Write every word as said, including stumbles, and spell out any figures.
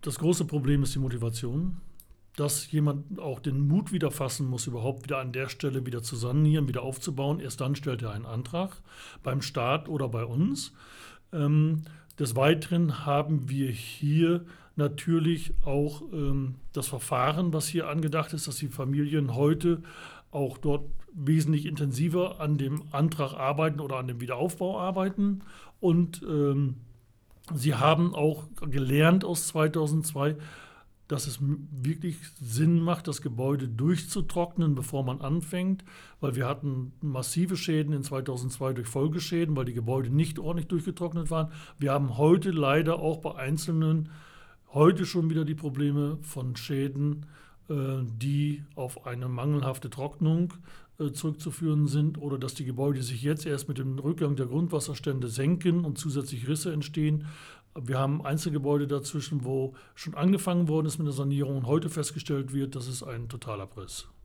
Das große Problem ist die Motivation, dass jemand auch den Mut wieder fassen muss, überhaupt wieder an der Stelle wieder zu sanieren, wieder aufzubauen. Erst dann stellt er einen Antrag beim Staat oder bei uns. Ähm, des Weiteren haben wir hier natürlich auch ähm, das Verfahren, was hier angedacht ist, dass die Familien heute auch dort wesentlich intensiver an dem Antrag arbeiten oder an dem Wiederaufbau arbeiten. Und ähm, sie haben auch gelernt aus zweitausendzwei, dass es wirklich Sinn macht, das Gebäude durchzutrocknen, bevor man anfängt, weil wir hatten massive Schäden in zweitausendzwei durch Folgeschäden, weil die Gebäude nicht ordentlich durchgetrocknet waren. Wir haben heute leider auch bei Einzelnen heute schon wieder die Probleme von Schäden, äh, die auf eine mangelhafte Trocknung äh, zurückzuführen sind oder dass die Gebäude sich jetzt erst mit dem Rückgang der Grundwasserstände senken und zusätzlich Risse entstehen. Wir haben Einzelgebäude dazwischen, wo schon angefangen worden ist mit der Sanierung und heute festgestellt wird, das ist ein Totalabriss.